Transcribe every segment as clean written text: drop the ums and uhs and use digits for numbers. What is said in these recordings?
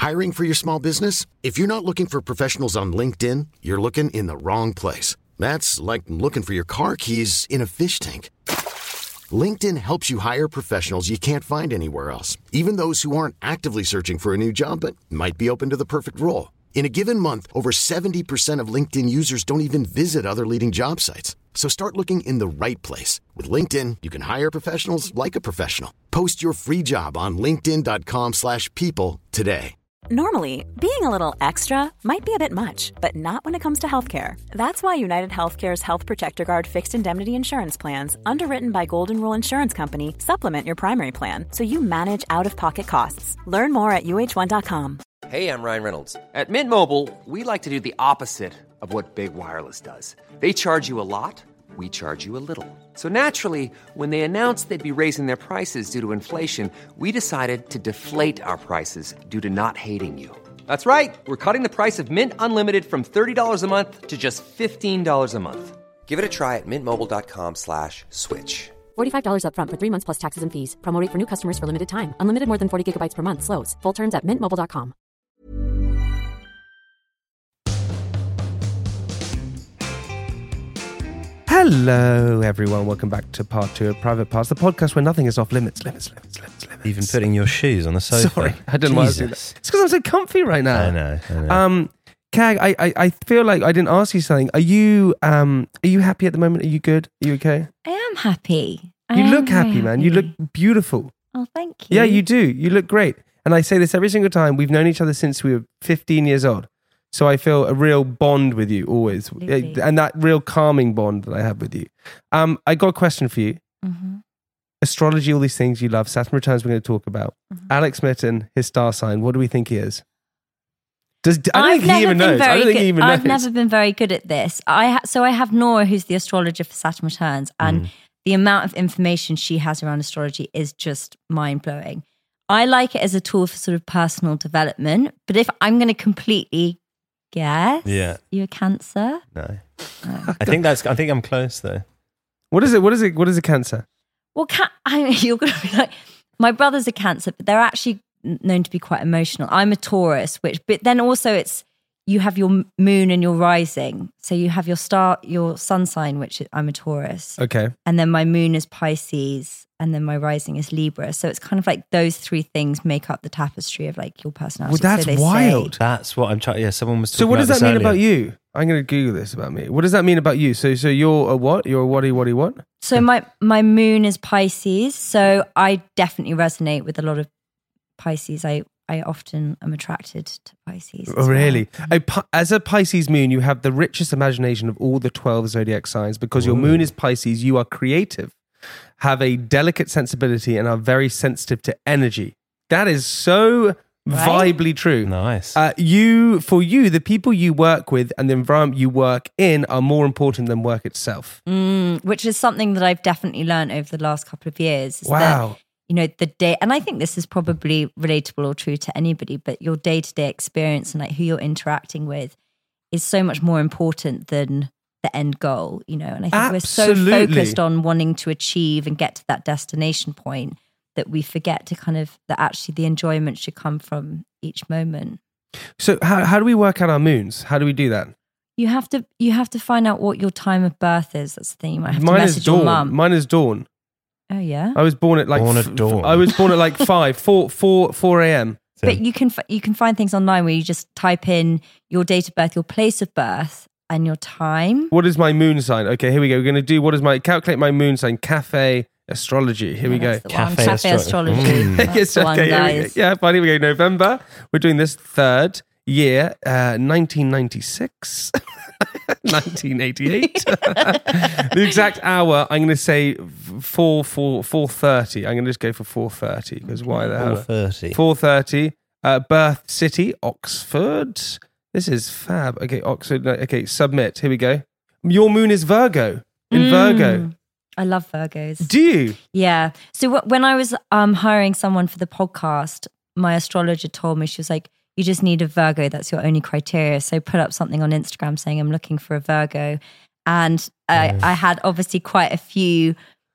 Hiring for your small business? If you're not looking for professionals on LinkedIn, you're looking in the wrong place. That's like looking for your car keys in a fish tank. LinkedIn helps you hire professionals you can't find anywhere else, even those who aren't actively searching for a new job but might be open to the perfect role. In a given month, over 70% of LinkedIn users don't even visit other leading job sites. So start looking in the right place. With LinkedIn, you can hire professionals like a professional. Post your free job on linkedin.com/people today. Normally, being a little extra might be a bit much, but not when it comes to healthcare. That's why United Healthcare's Health Protector Guard fixed indemnity insurance plans, underwritten by Golden Rule Insurance Company, supplement your primary plan so you manage out-of-pocket costs. Learn more at uh1.com. Hey, I'm Ryan Reynolds. At Mint Mobile, we like to do the opposite of what Big Wireless does. They charge you a lot, we charge you a little. So naturally, when they announced they'd be raising their prices due to inflation, we decided to deflate our prices due to not hating you. That's right. We're cutting the price of Mint Unlimited from $30 a month to just $15 a month. Give it a try at mintmobile.com/switch. $45 up front for 3 months plus taxes and fees. Promo rate for new customers for limited time. Unlimited more than 40 gigabytes per month. Slows full terms at mintmobile.com. Hello, everyone. Welcome back to part 2 of Private Parts, the podcast where nothing is off limits. Even putting your shoes on the sofa. Sorry, I didn't want to do that. It's because I'm so comfy right now. I know. Kag, I feel like I didn't ask you something. Are you happy at the moment? Are you good? Are you okay? I am happy. You look happy, man. You look beautiful. Oh, thank you. Yeah, you do. You look great. And I say this every single time. We've known each other since we were 15 years old. So I feel a real bond with you always. Absolutely. And that real calming bond that I have with you. I got a question for you. Mm-hmm. Astrology, all these things you love. Saturn returns we're going to talk about. Mm-hmm. Alex Mitten, his star sign. What do we think he is? I don't I've think he even knows. I've never been very good at this. So I have Nora, who's the astrologer for Saturn Returns, and the amount of information she has around astrology is just mind-blowing. I like it as a tool for sort of personal development, but if I'm going to completely guess, you're a Cancer? No. I think I'm close though. What is it? What is a Cancer? Well, you're going to be like, my brother's a Cancer, but they're actually known to be quite emotional. I'm a Taurus, but then also you have your moon and your rising. So you have your sun sign, which I'm a Taurus. Okay. And then my moon is Pisces, and then my rising is Libra. So it's kind of like those three things make up the tapestry of like your personality. Well, that's wild. That's what I'm trying. Yeah, someone was talking So what does about that mean earlier. about you? I'm going to Google this about me. What does that mean about you? So you're a what? You're a what? So my moon is Pisces. So I definitely resonate with a lot of Pisces. I often am attracted to Pisces. Oh, really? As a Pisces moon, you have the richest imagination of all the 12 zodiac signs because your moon is Pisces. You are creative, have a delicate sensibility, and are very sensitive to energy. That is so vibely true. Nice. For you, the people you work with and the environment you work in are more important than work itself. Which is something that I've definitely learned over the last couple of years. Wow. That, the day, and I think this is probably relatable or true to anybody, but your day-to-day experience and like who you're interacting with is so much more important than the end goal, and I think Absolutely. we're so focused on wanting to achieve and get to that destination point that we forget to that actually the enjoyment should come from each moment. So how do we work out our moons? How do we do that? You have to find out what your time of birth is. That's the thing. You might have to Mine message is dawn. your mum. Mine is dawn. Oh yeah. I was born at like dawn. I was born at like 4 a.m. But you can find things online where you just type in your date of birth, your place of birth, and your time. What is my moon sign? Okay, here we go. We're going to do calculate my moon sign. Cafe astrology. Here we go. Cafe astrology. That's Yes, the one, okay, guys. Yeah, fine. Here we go. November. We're doing this third year, 1996. 1988. The exact hour, I'm going to say 4:30. I'm going to just go for 4:30 because why the hell? 4:30. 4:30. Birth city, Oxford. This is fab. Okay, Oxford. No, okay, submit. Here we go. Your moon is Virgo. In Virgo. I love Virgos. Do you? Yeah. So when I was hiring someone for the podcast, my astrologer told me, she was like, you just need a Virgo. That's your only criteria. So put up something on Instagram saying I'm looking for a Virgo. And I had obviously quite a few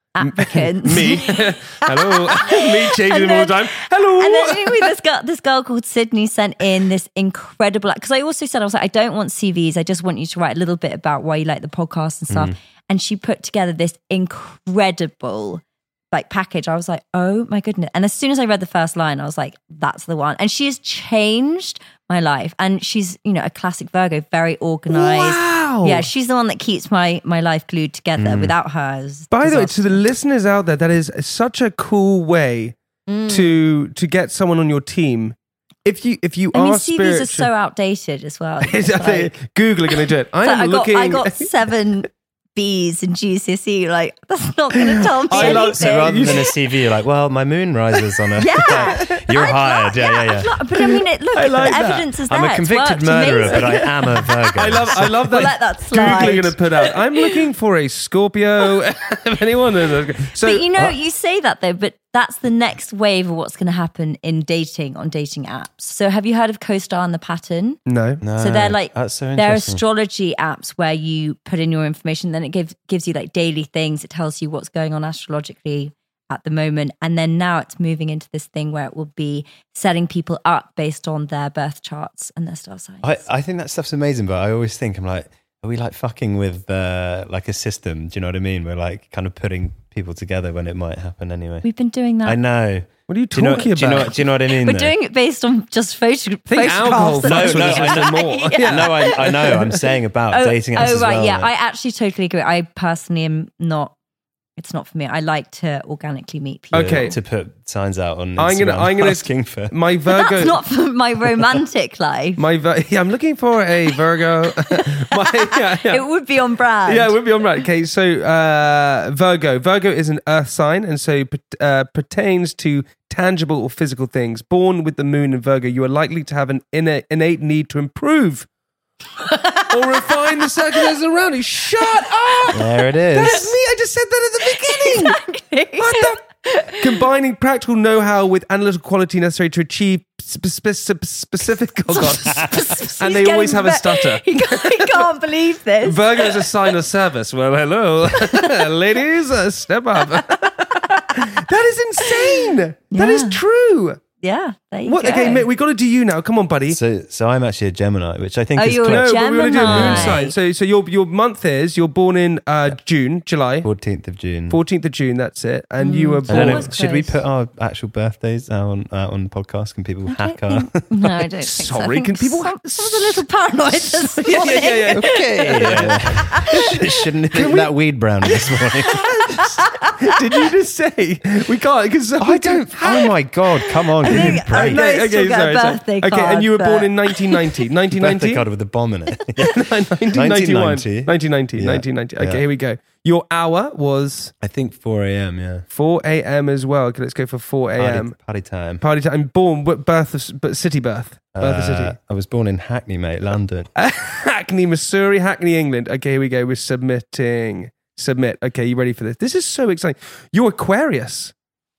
applicants. Me. Hello. Me changing them all the time. Hello. And then this girl called Sydney sent in this incredible, because I also said, I was like, I don't want CVs. I just want you to write a little bit about why you like the podcast and stuff. And she put together this incredible package. I was like, oh my goodness. And as soon as I read the first line, I was like, that's the one. And she has changed my life. And she's, a classic Virgo, very organized. Wow. Yeah, she's the one that keeps my life glued together. Without her, it was By the way, disaster. to the listeners out there, that is such a cool way to get someone on your team. If you are CVs spiritual, are so outdated as well. Google are going to do it. I got 7 B's in GCSE. That's not going to tell me anything. So rather than a CV, you're like, well, my moon rises on a... You're hired. Yeah. But I mean, look, I like the that. evidence is there. I'm a convicted murderer, but I am a Virgo. I love that. We'll let that slide. Google are going to put out, I'm looking for a Scorpio. If anyone knows. So, but you say that though, but that's the next wave of what's going to happen in dating on dating apps. So have you heard of CoStar and The Pattern? No. So they're that's so they're interesting. astrology apps where you put in your information, then it gives you daily things. It tells you what's going on astrologically at the moment. And then now it's moving into this thing where it will be setting people up based on their birth charts and their star signs. I think that stuff's amazing, but I always think, I'm like, are we fucking with a system? Do you know what I mean? We're kind of putting people together when it might happen anyway. We've been doing that. I know. What are you talking about? Do you know what I mean? We're doing it based on just photographs. alcohol fucks with No, the system more. Yeah. No, I know. I'm saying about dating apps as right, well. yeah. I actually totally agree. I personally am not. It's not for me. I like to organically meet people. Okay. To put signs out on I'm Instagram gonna asking for... my Virgo. That's not for my romantic life. I'm looking for a Virgo. It would be on brand. Yeah, it would be on brand. Okay, so Virgo. Virgo is an earth sign and so pertains to tangible or physical things. Born with the moon in Virgo, you are likely to have an innate need to improve or refine the circumstances around you. Shut up! There it is. That's me. I just said that at the beginning. Exactly. What the? Combining practical know-how with analytical quality necessary to achieve specific. Oh God! And they always have a stutter. He can't believe this. Virgo is a sign of service. Well, hello, ladies, step up. That is insane. That is true. Yeah, there you What? go. Okay, mate, we got to do you now. Come on, buddy. So I'm actually a Gemini, which I think is you're close. a No, but we want to do a moon Gemini. sign. So your month is you're born in July 14th of June. 14th of June. That's it. And you were I don't know, born. Almost should we close. put our actual birthdays out on the podcast? Can people hack our... No, I don't think so. Sorry, I think can people- Someone's a little paranoid this morning. Yeah. Okay. Shouldn't have been that weed brown this morning. Did you just say we can't? Because I don't... Oh my God, come on. Give me a break. Okay, still get a birthday Okay, card, and you were born but- in 1990. Birthday 1990? card with a bomb in it. 1991. 1990. Yeah. 1990. Okay, Yeah. here we go. Your hour was I think 4 a.m, yeah. 4 a.m. as well. Okay, let's go for 4 a.m. Party time. Party time. Born, city birth. Birth of city. I was born in Hackney, mate, London. Hackney, Missouri, Hackney, England. Okay, here we go. We're submitting. Submit. Okay, you ready for this? This is so exciting. You're Aquarius.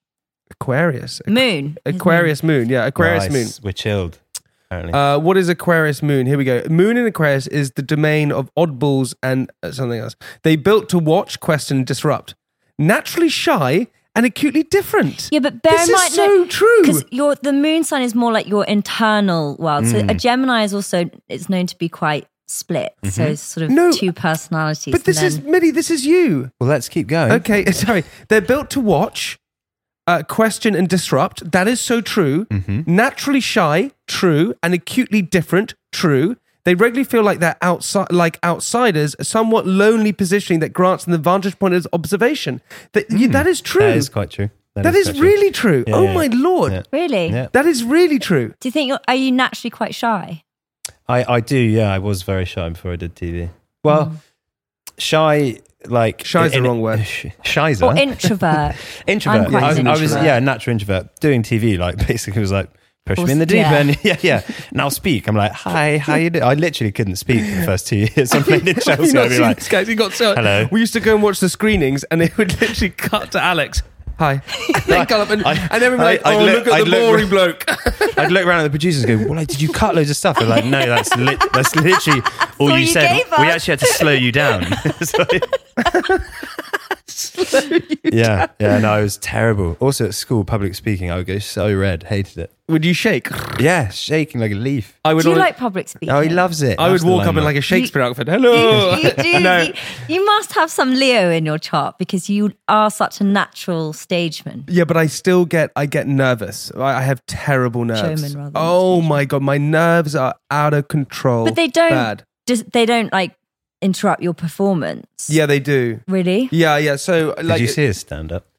Moon. Aquarius moon. Yeah, Aquarius moon. Nice. We're chilled, apparently. What is Aquarius moon? Here we go. Moon in Aquarius is the domain of oddballs and something else. They built to watch, question, and disrupt. Naturally shy and acutely different. Yeah, but bear this in mind, is so true. because the moon sign is more like your internal world. So a Gemini is also it's known to be quite split. So it's sort of No, two personalities. But this is Millie. This is you. Well, let's keep going. Okay, sorry. They're built to watch, question, and disrupt. That is so true. Naturally shy, true, and acutely different, true. They regularly feel like they're outsiders, a somewhat lonely positioning that grants them the vantage point of observation. That is true. That is quite true. That is quite true. really true. Yeah, Oh yeah. my Lord. Yeah. Really? Yeah. That is really true. Do you think are you naturally quite shy? I do, yeah. I was very shy before I did TV. Well, shy, like... Shy's the wrong word. Shy's Or introvert? Introvert. I'm quite I an was, introvert. yeah, natural introvert. Doing TV, like, basically was like, push me in the deep Yeah. end. Yeah. Now speak. I'm like, hi, how you doing? I literally couldn't speak for the first 2 years. I'm playing in Chelsea. I'd be like, This guy's got so. Hello. We used to go and watch the screenings, and they would literally cut to Alex. Hi. Then come up and then we'd be like, look at the boring bloke. I'd look around at the producers and go, well, like, did you cut loads of stuff? They're like, no, that's literally all all you you said. gave We us. actually had to slow you down. So- Yeah. No, it was terrible. Also at school, public speaking, I would go so red, hated it. Would you shake? Yeah, shaking like a leaf. I would Do you always- like public speaking? Oh, he loves it. I would That's the walk up in limelight. like a Shakespeare outfit. Hello. You do. No. You must have some Leo in your chart because you are such a natural stageman. Yeah, but I get nervous. I have terrible nerves. Showman rather than Oh my God, my nerves are out of control. But they don't. Bad. They don't like interrupt your performance. Yeah, they do. Really? Yeah. So like, Did you see his stand up?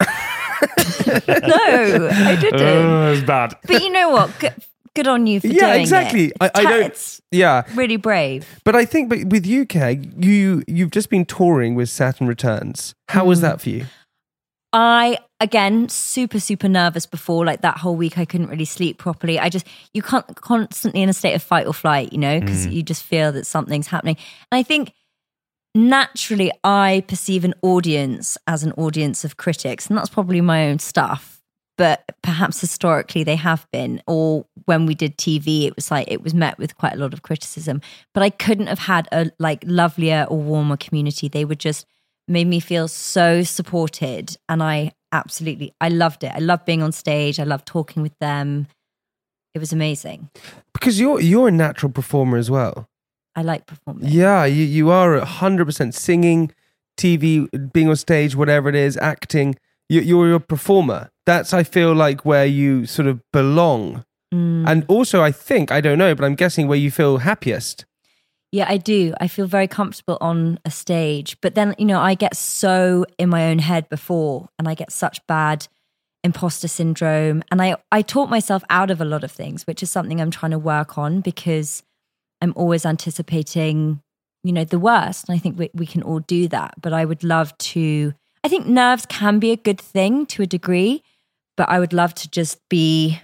No, I didn't. Oh, it's bad. But you know what? Good on you for doing Yeah, exactly. it. I don't. It's Yeah, really brave. but I think, but with UK, you've just been touring with Saturn Returns. How was that for you? I, again, super, super nervous before, like that whole week I couldn't really sleep properly. You can't constantly in a state of fight or flight, you know, because you just feel that something's happening. And I think naturally I perceive an audience as an audience of critics, and that's probably my own stuff. But perhaps historically they have been, or when we did TV, it was met with quite a lot of criticism. But I couldn't have had a like lovelier or warmer community. They would just made me feel so supported, and I loved it. I loved being on stage. I loved talking with them. It was amazing. Because you're a natural performer as well. I like performing. Yeah, you are 100% singing, TV, being on stage, whatever it is, acting. You're a performer. That's, I feel like, where you sort of belong. And also, I don't know, but I'm guessing where you feel happiest. Yeah, I do. I feel very comfortable on a stage. But then, you know, I get so in my own head before, and I get such bad imposter syndrome. And I taught myself out of a lot of things, which is something I'm trying to work on, because I'm always anticipating, you know, the worst. And I think we can all do that. But I would love to, I think nerves can be a good thing to a degree, but I would love to just be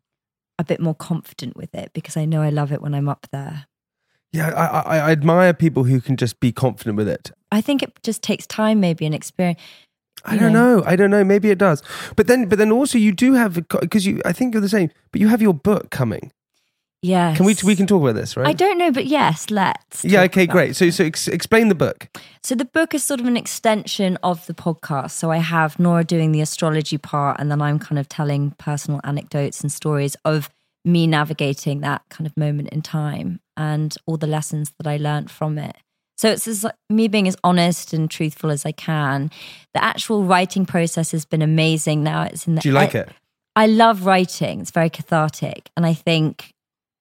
a bit more confident with it, because I know I love it when I'm up there. Yeah, I admire people who can just be confident with it. I think it just takes time, maybe, and experience. I don't know. Maybe it does. But then also you do have, because I think you're the same, but you have your book coming. Yes. We can talk about this, right? I don't know, but yes, let's. Yeah, talk okay, about great. it. So explain the book. So the book is sort of an extension of the podcast. So I have Nora doing the astrology part, and then I'm kind of telling personal anecdotes and stories of me navigating that kind of moment in time and all the lessons that I learned from it. So it's just like me being as honest and truthful as I can. The actual writing process has been amazing. Now it's in the. Do you like it? I love writing. It's very cathartic, and I think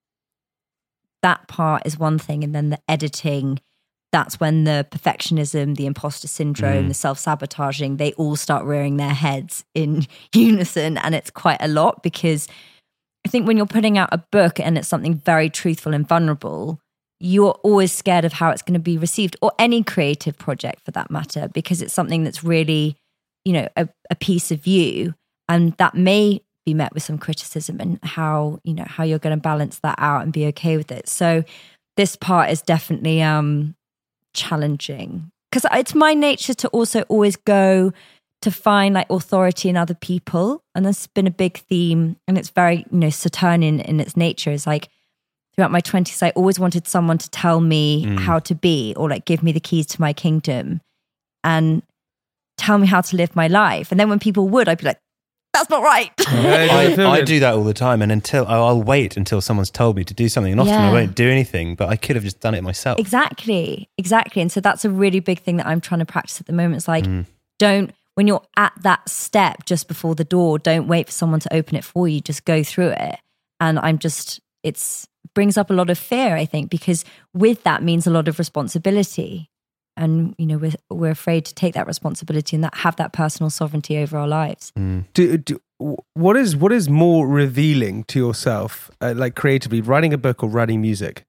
that part is one thing, and then the editing, that's when the perfectionism, the imposter syndrome, the self-sabotaging, they all start rearing their heads in unison. And it's quite a lot, because I think when you're putting out a book and it's something very truthful and vulnerable, you're always scared of how it's going to be received, or any creative project for that matter, because it's something that's really, you know, a piece of you, and that may be met with some criticism, and how you're going to balance that out and be okay with it. So this part is definitely challenging, because it's my nature to also always go to find like authority in other people, and that's been a big theme, and it's very, you know, Saturnian in its nature. It's like throughout my 20s I always wanted someone to tell me how to be, or like give me the keys to my kingdom and tell me how to live my life. And then when people would, I'd be like, that's not right. I do that all the time, and I'll wait until someone's told me to do something, and often I won't do anything, but I could have just done it myself. Exactly. And so that's a really big thing that I'm trying to practice at the moment. It's like, when you're at that step just before the door, don't wait for someone to open it for you, just go through it. And it brings up a lot of fear, I think, because with that means a lot of responsibility. And, you know, we're afraid to take that responsibility and have that personal sovereignty over our lives. What is more revealing to yourself, like creatively, writing a book or writing music?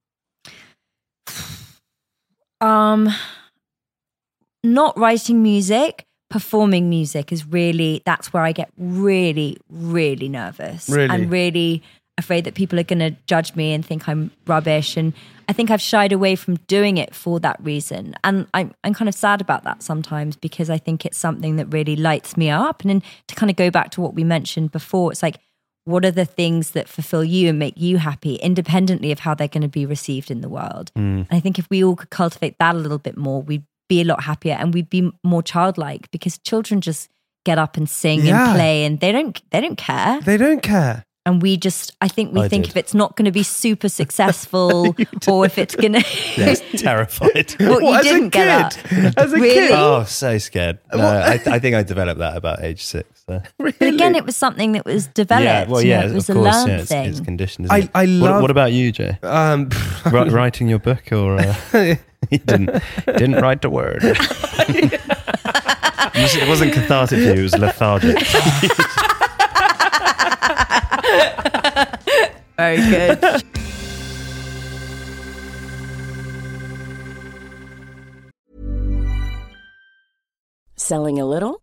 Not writing music. Performing music is that's where I get really, really nervous. Really? And really afraid that people are going to judge me and think I'm rubbish. And I think I've shied away from doing it for that reason. And I'm kind of sad about that sometimes, because I think it's something that really lights me up. And then to kind of go back to what we mentioned before, it's like, what are the things that fulfill you and make you happy, independently of how they're going to be received in the world? And I think if we all could cultivate that a little bit more, we'd be a lot happier and we'd be more childlike, because children just get up and sing Yeah. and play and they don't care. They don't care. And we just, I think we think did. if it's not going to be super successful or if it's going to... Yeah, terrified. Well, you What, as a didn't get up. kid? As a Really? kid? Oh, so scared. No, I think I developed that about age 6. So. But again, it was something that was developed. Yeah, well, you know, yeah, it was of a course. learned Yeah, thing. it's conditioned. Isn't I it? love- What about you, Jay? Writing your book, or you didn't write the word? It wasn't cathartic for you; it was lethargic. Very good. Selling a little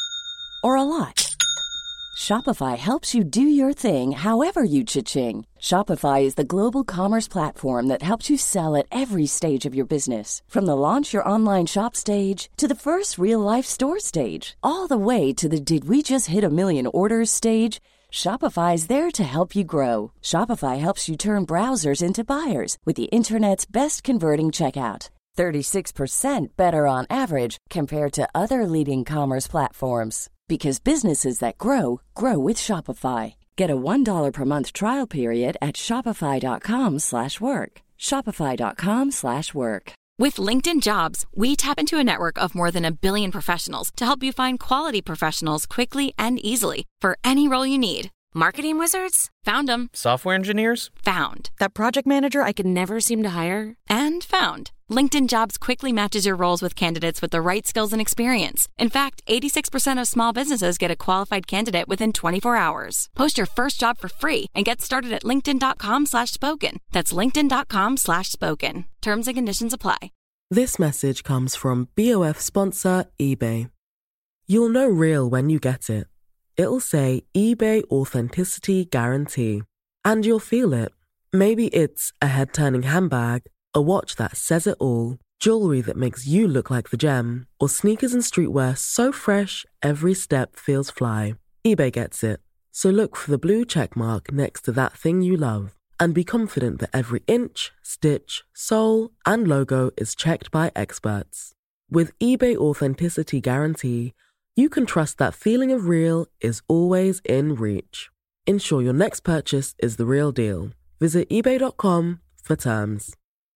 or a lot? Shopify helps you do your thing however you cha-ching. Shopify is the global commerce platform that helps you sell at every stage of your business. From the launch your online shop stage to the first real-life store stage, all the way to the did we just hit a million orders stage. Shopify is there to help you grow. Shopify helps you turn browsers into buyers with the internet's best converting checkout. 36% better on average compared to other leading commerce platforms. Because businesses that grow, grow with Shopify. Get a $1 per month trial period at shopify.com/work. Shopify.com/work. With LinkedIn Jobs, we tap into a network of more than 1 billion professionals to help you find quality professionals quickly and easily for any role you need. Marketing wizards? Found them. Software engineers? Found. That project manager I could never seem to hire? And found. LinkedIn Jobs quickly matches your roles with candidates with the right skills and experience. In fact, 86% of small businesses get a qualified candidate within 24 hours. Post your first job for free and get started at linkedin.com/spoken. That's linkedin.com/spoken. Terms and conditions apply. This message comes from BOF sponsor eBay. You'll know real when you get it. It'll say eBay Authenticity Guarantee. And you'll feel it. Maybe it's a head-turning handbag, a watch that says it all, jewelry that makes you look like the gem, or sneakers and streetwear so fresh every step feels fly. eBay gets it. So look for the blue check mark next to that thing you love. And be confident that every inch, stitch, sole, and logo is checked by experts. With eBay Authenticity Guarantee, you can trust that feeling of real is always in reach. Ensure your next purchase is the real deal. Visit ebay.com for terms.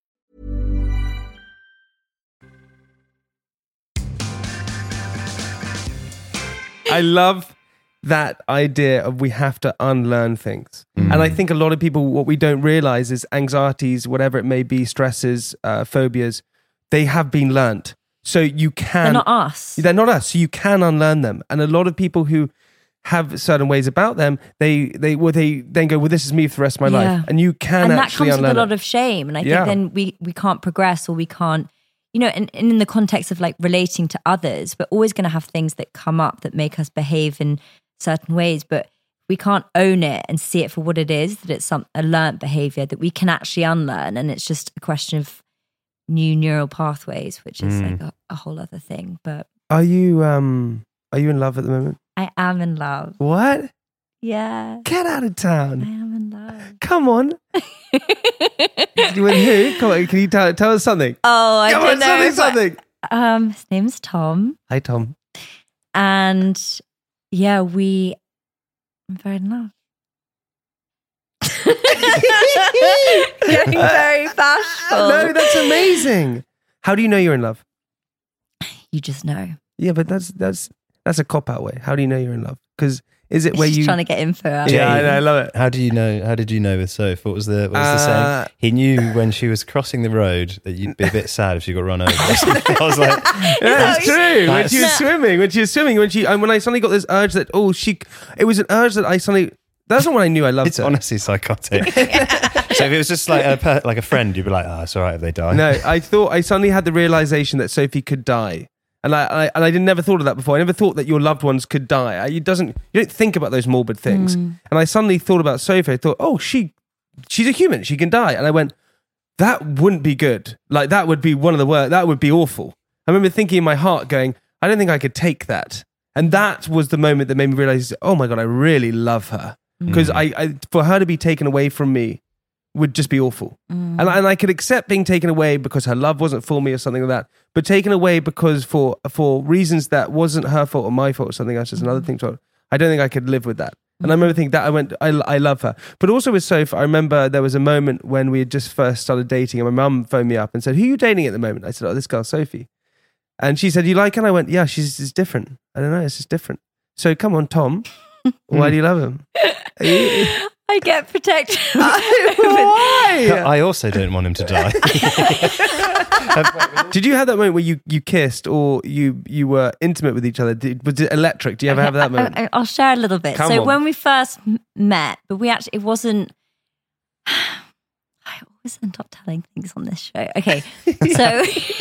I love that idea of we have to unlearn things. And I think a lot of people, what we don't realize is anxieties, whatever it may be, stresses, phobias, they have been learnt. So you can... They're not us. They're not us. So you can unlearn them. And a lot of people who have certain ways about them, they then go, well, this is me for the rest of my life. And you can and actually that comes with unlearn a lot it. of shame. And I think then we can't progress, or we can't, you know, and in the context of like relating to others, we're always going to have things that come up that make us behave in certain ways, but we can't own it and see it for what it is, that it's a learnt behavior that we can actually unlearn. And it's just a question of new neural pathways, which is like a whole other thing. But Are you in love at the moment? I am in love. What? Yeah. Get out of town. I am in love. Come on. With who? Come on, can you tell us something? Oh, I Come don't on, know. something. His name's Tom. Hi, Tom. And yeah, I'm very in love. Getting very bashful. No, that's amazing. How do you know you're in love? You just know. Yeah, but that's a cop-out way. How do you know you're in love? Because is it where He's you... trying to get info out. Yeah, I know, I love it. How did you know with Soph? What was the saying? He knew when she was crossing the road that you'd be a bit sad if she got run over. I was like, yeah, it's true. When she was swimming, when I suddenly got this urge that, it was an urge that I suddenly, that's not when I knew I loved it's her. honestly psychotic. So if it was just like a friend, you'd be like, it's all right if they die. No, I suddenly had the realization that Sophie could die. And I never thought of that before. I never thought that your loved ones could die. You don't think about those morbid things. And I suddenly thought about Sophie. I thought, she's a human. She can die. And I went, that wouldn't be good. Like, that would be one of the worst. That would be awful. I remember thinking in my heart going, I don't think I could take that. And that was the moment that made me realize, oh my God, I really love her. Because for her to be taken away from me would just be awful. And I could accept being taken away because her love wasn't for me or something like that, but taken away because for reasons that wasn't her fault or my fault or something else is another thing. So I don't think I could live with that. And I remember thinking that I love her. But also with Soph, I remember there was a moment when we had just first started dating and my mum phoned me up and said, who are you dating at the moment? I said, oh, this girl, Sophie. And she said, you like her? And I went, yeah, she's different. I don't know, it's just different. So come on, Tom, why do you love him? I get protected. Why? I also don't want him to die. Did you have that moment where you kissed or you were intimate with each other? Was it electric? Do you ever have that moment? I'll share a little bit. Come so on. when we first met, but it wasn't... I always end up telling things on this show. Okay, so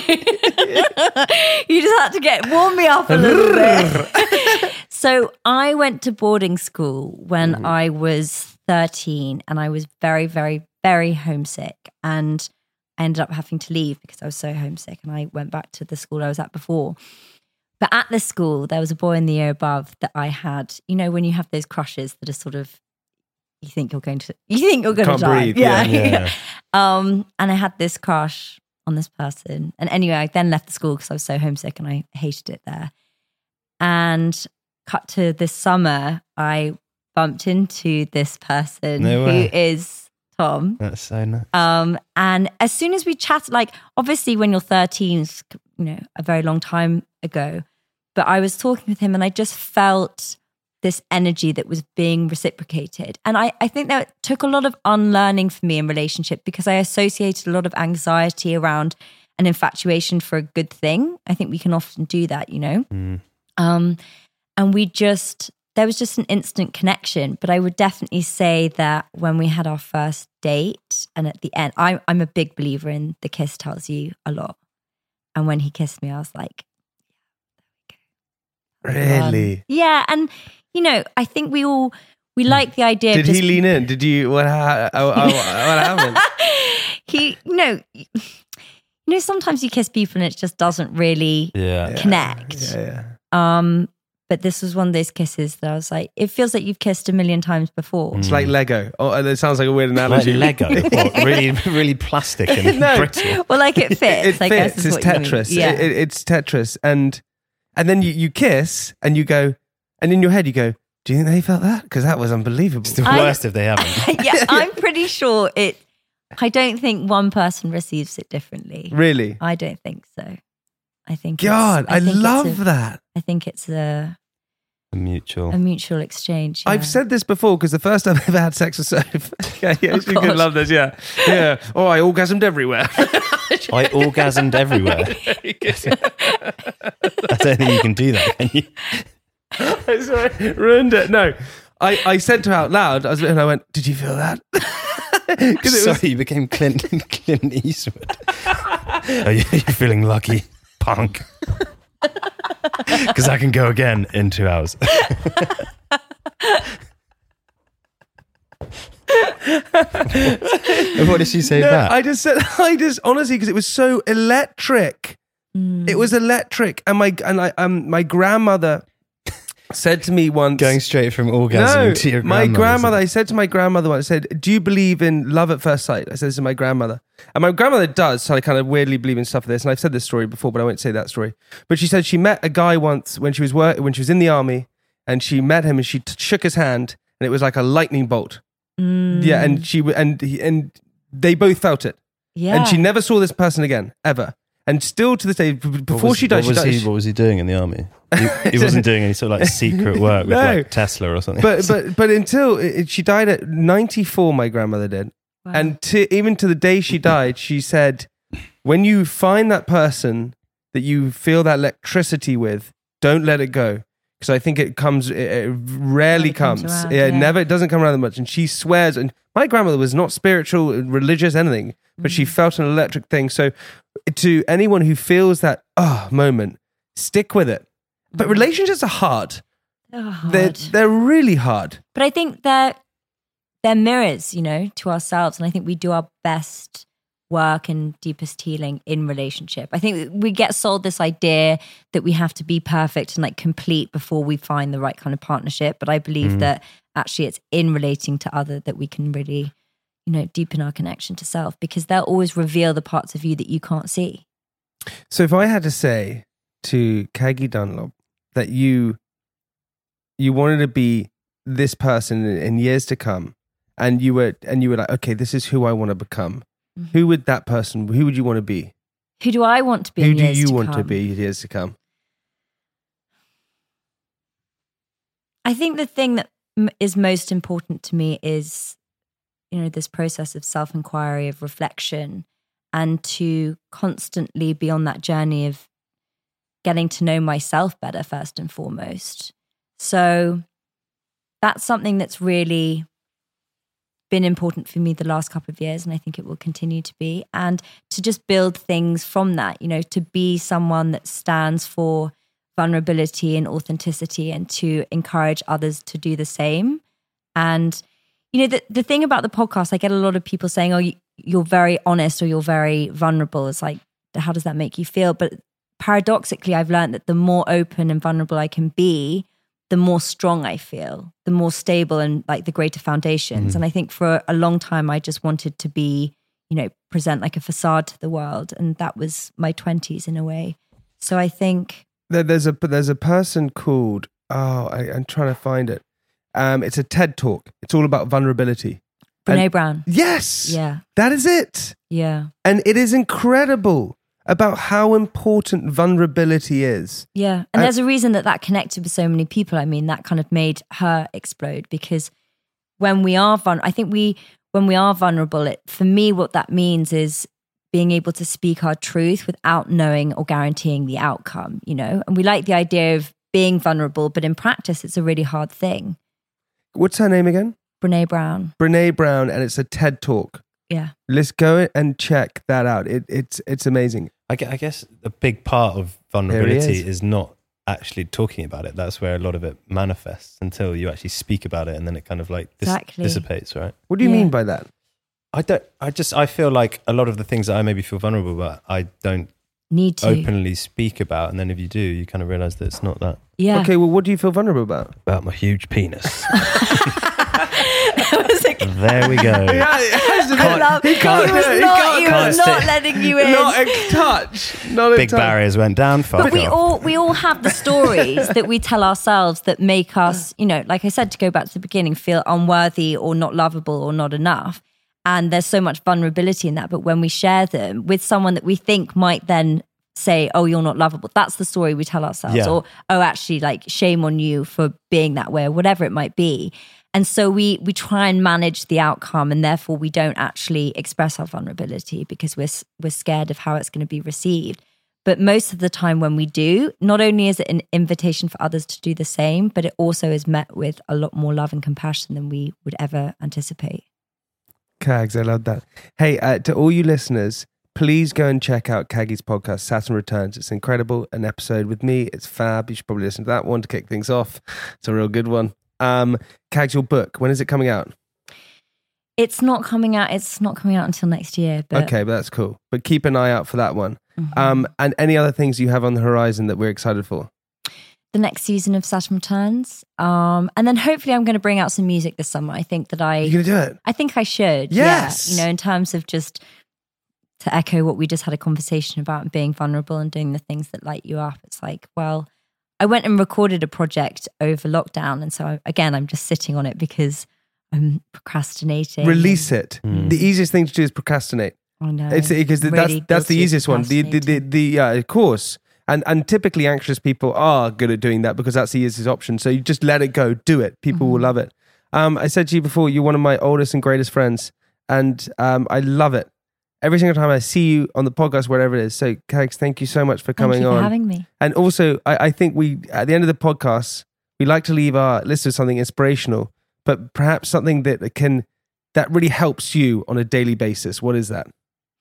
you just had to warm me up a little bit. So I went to boarding school when I was 13 and I was very, very, very homesick. And I ended up having to leave because I was so homesick and I went back to the school I was at before. But at this school, there was a boy in the year above that I had, you know, when you have those crushes that are sort of, you think you're going to Can't die. breathe, Yeah. And I had this crush on this person. And anyway, I then left the school because I was so homesick and I hated it there. And cut to this summer, I bumped into this person who is Tom. That's so nice. And as soon as we chatted, like obviously when you're 13, it's, you know, a very long time ago, but I was talking with him and I just felt this energy that was being reciprocated. And I think that took a lot of unlearning for me in relationship because I associated a lot of anxiety around an infatuation for a good thing. I think we can often do that, you know? And there was just an instant connection. But I would definitely say that when we had our first date and at the end, I'm a big believer in the kiss tells you a lot. And when he kissed me, I was like, yeah, there we go. Really? Yeah. And, you know, I think we like the idea. Did he lean in? Did you, what happened? Sometimes you kiss people and it just doesn't really connect. Yeah. But this was one of those kisses that I was like, it feels like you've kissed a million times before. It's like Lego. Oh, it sounds like a weird analogy. Like Lego? What, really, really plastic and brittle? Well, like it fits. It fits. It's Tetris. Yeah. It's Tetris. And then you kiss and you go, and in your head you go, do you think they felt that? Because that was unbelievable. It's the worst if they haven't. Yeah, I'm pretty sure I don't think one person receives it differently. Really? I don't think so. I think God, I love that. I think it's a mutual exchange. Yeah. I've said this before because the first time I ever had sex with Soph. Yeah, you could love this. Yeah. Oh, I orgasmed everywhere. I orgasmed everywhere. I don't think you can do that, can you? Sorry, ruined it. No, I said to her out loud, and I went, "Did you feel that?" Sorry, you became Clint Eastwood. Are you feeling lucky, punk? Because I can go again in 2 hours. What did she say back? I just honestly, because it was so electric. It was electric, and my grandmother said to me once, going straight from orgasm to your grandmother. I said to my grandmother once, I said, do you believe in love at first sight? I said this to my grandmother. And my grandmother does, so I kind of weirdly believe in stuff like this. And I've said this story before, but I won't say that story. But she said she met a guy once when she was in the army, and she met him and she shook his hand, and it was like a lightning bolt. Yeah, and they both felt it. Yeah. And she never saw this person again, ever. And still to this day, before she died, what was he doing in the army? He wasn't doing any sort of like secret work with like Tesla or something. But until she died at 94, my grandmother did. Wow. And even to the day she died, she said, when you find that person that you feel that electricity with, don't let it go. Because I think it rarely comes. Around, it doesn't come around that much. And she swears, and my grandmother was not spiritual, religious, anything, but she felt an electric thing. So to anyone who feels that moment, stick with it. But relationships are hard. They're really hard. But I think they're mirrors, to ourselves. And I think we do our best work and deepest healing in relationship. I think we get sold this idea that we have to be perfect and like complete before we find the right kind of partnership. But I believe that actually it's in relating to other that we can really, deepen our connection to self, because they'll always reveal the parts of you that you can't see. So if I had to say to Kagi Dunlop that you wanted to be this person in years to come, and you were like, okay, this is who I want to become. Mm-hmm. Who would you want to be? Who do I want to be? Who do you want to be years to come? I think the thing that is most important to me is, this process of self-inquiry, of reflection, and to constantly be on that journey of getting to know myself better first and foremost. So that's something that's really been important for me the last couple of years, and I think it will continue to be. And to just build things from that, to be someone that stands for vulnerability and authenticity, and to encourage others to do the same. And the thing about the podcast, I get a lot of people saying, oh, you're very honest, or you're very vulnerable. It's like, how does that make you feel? But paradoxically, I've learned that the more open and vulnerable I can be, the more strong I feel, the more stable, and like the greater foundations. Mm-hmm. And I think for a long time, I just wanted to be, present like a facade to the world. And that was my 20s in a way. So I think there's a person called, I'm trying to find it. It's a TED Talk. It's all about vulnerability. Brene Brown. Yes. Yeah. That is it. Yeah. And it is incredible about how important vulnerability is. Yeah. And there's a reason that connected with so many people. I mean, that kind of made her explode, because when we are vulnerable, for me, what that means is being able to speak our truth without knowing or guaranteeing the outcome, And we like the idea of being vulnerable, but in practice, it's a really hard thing. What's her name again? Brene Brown. Brene Brown, and it's a TED Talk. Yeah. Let's go and check that out. It's amazing. I guess a big part of vulnerability is not actually talking about it. That's where a lot of it manifests, until you actually speak about it, and then it kind of like dissipates, right? What do you mean by that? I feel like a lot of the things that I maybe feel vulnerable about, I don't need to openly speak about. And then if you do, you kind of realize that it's not that. Yeah. Okay, well, what do you feel vulnerable about? About my huge penis. There we go. He was not letting you in. Not a touch. Big barriers went down. But we all have the stories that we tell ourselves that make us, like I said, to go back to the beginning, feel unworthy or not lovable or not enough. And there's so much vulnerability in that. But when we share them with someone that we think might then say, oh, you're not lovable, that's the story we tell ourselves. Yeah. Or, oh, actually, like, shame on you for being that way, or whatever it might be. And so we try and manage the outcome, and therefore we don't actually express our vulnerability because we're scared of how it's going to be received. But most of the time when we do, not only is it an invitation for others to do the same, but it also is met with a lot more love and compassion than we would ever anticipate. Kags, I love that. Hey, to all you listeners, please go and check out Kagi's podcast, Saturn Returns. It's incredible. An episode with me. It's fab. You should probably listen to that one to kick things off. It's a real good one. Kags, your book, when is it coming out? It's not coming out until next year. But okay, but that's cool. But keep an eye out for that one. Mm-hmm. And any other things you have on the horizon that we're excited for? The next season of Saturn Returns. And then hopefully I'm going to bring out some music this summer. I think that You're going to do it? I think I should. Yes. Yeah. In terms of just to echo what we just had a conversation about, and being vulnerable and doing the things that light you up. It's like, well, I went and recorded a project over lockdown. And so I'm just sitting on it because I'm procrastinating. Release it. The easiest thing to do is procrastinate. I know. It's because Really that's the guilty of easiest one. Of course. And typically anxious people are good at doing that because that's the easiest option. So you just let it go, do it. People will love it. I said to you before, you're one of my oldest and greatest friends, and I love it. Every single time I see you on the podcast, wherever it is. So, Kags, thank you so much for coming on. Thank you for having me. And also, I think we, at the end of the podcast, we like to leave our listeners something inspirational, but perhaps something that really helps you on a daily basis. What is that?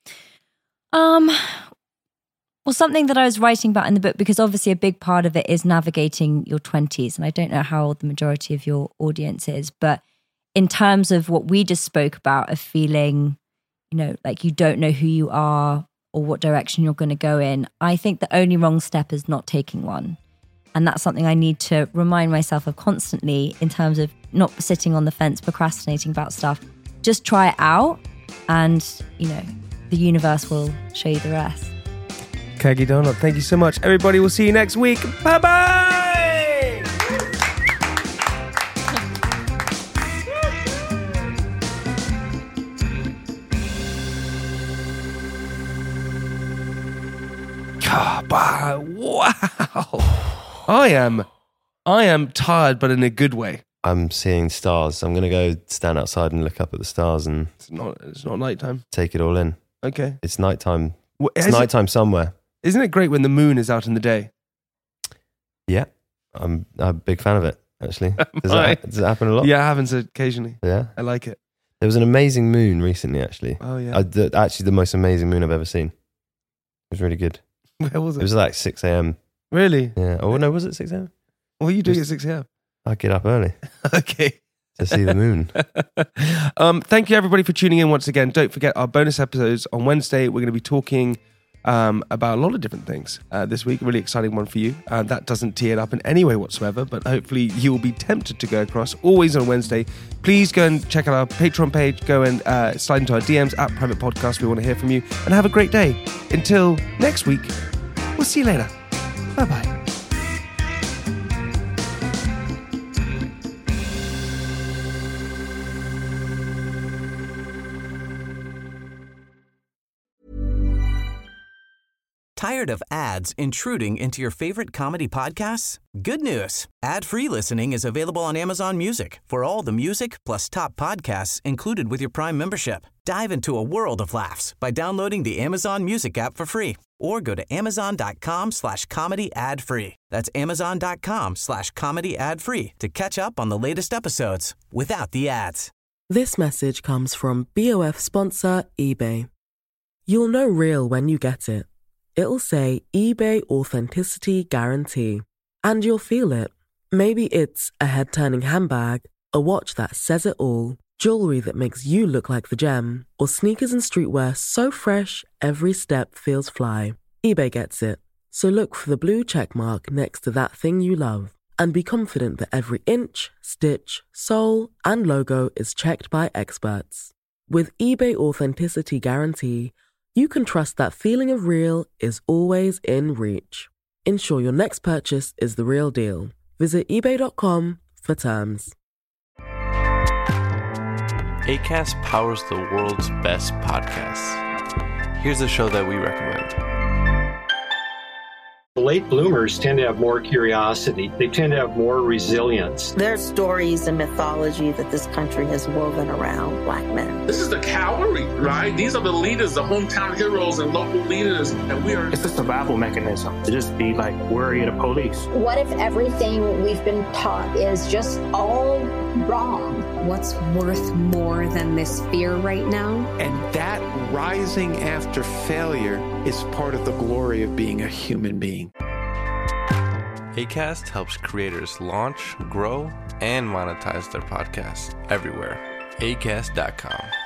Well, something that I was writing about in the book, because obviously a big part of it is navigating your 20s. And I don't know how old the majority of your audience is, but in terms of what we just spoke about, of feeling, like you don't know who you are or what direction you're going to go in, I think the only wrong step is not taking one. And that's something I need to remind myself of constantly, in terms of not sitting on the fence, procrastinating about stuff, just try it out, and the universe will show you the rest. Keggy Donut, thank you so much. Everybody, we'll see you next week. Bye-bye! Wow. I am tired, but in a good way. I'm seeing stars. I'm going to go stand outside and look up at the stars and... It's not nighttime. Take it all in. Okay. It's nighttime. It's nighttime somewhere. Isn't it great when the moon is out in the day? Yeah. I'm a big fan of it, actually. Does it happen a lot? Yeah, it happens occasionally. Yeah. I like it. There was an amazing moon recently, actually. Oh, yeah. Actually, the most amazing moon I've ever seen. It was really good. Where was it? It was like 6 a.m. Really? Yeah. Oh, no, was it 6 a.m.? What are you doing at 6 a.m.? I get up early. Okay. To see the moon. Thank you, everybody, for tuning in once again. Don't forget our bonus episodes on Wednesday. We're going to be talking about a lot of different things this week. A really exciting one for you. That doesn't tee it up in any way whatsoever, but hopefully you will be tempted to go across. Always on Wednesday. Please go and check out our Patreon page. Go and slide into our DMs at Private Podcast. We want to hear from you. And have a great day. Until next week, we'll see you later. Bye-bye. Tired of ads intruding into your favorite comedy podcasts? Good news. Ad-free listening is available on Amazon Music for all the music plus top podcasts included with your Prime membership. Dive into a world of laughs by downloading the Amazon Music app for free or go to amazon.com/comedy ad-free. That's amazon.com/comedy ad-free to catch up on the latest episodes without the ads. This message comes from BOF sponsor eBay. You'll know real when you get it. It'll say eBay Authenticity Guarantee. And you'll feel it. Maybe it's a head-turning handbag, a watch that says it all, jewelry that makes you look like the gem, or sneakers and streetwear so fresh every step feels fly. eBay gets it. So look for the blue check mark next to that thing you love. And be confident that every inch, stitch, sole, and logo is checked by experts. With eBay Authenticity Guarantee, you can trust that feeling of real is always in reach. Ensure your next purchase is the real deal. Visit eBay.com for terms. Acast powers the world's best podcasts. Here's a show that we recommend. Late bloomers tend to have more curiosity. They tend to have more resilience. There are stories and mythology that this country has woven around Black men. This is the cavalry, right? These are the leaders, the hometown heroes and local leaders. And we are... It's a survival mechanism to just be like worried of police. What if everything we've been taught is just all wrong? What's worth more than this fear right now? And that rising after failure is part of the glory of being a human being. Acast helps creators launch, grow, and monetize their podcasts everywhere. Acast.com.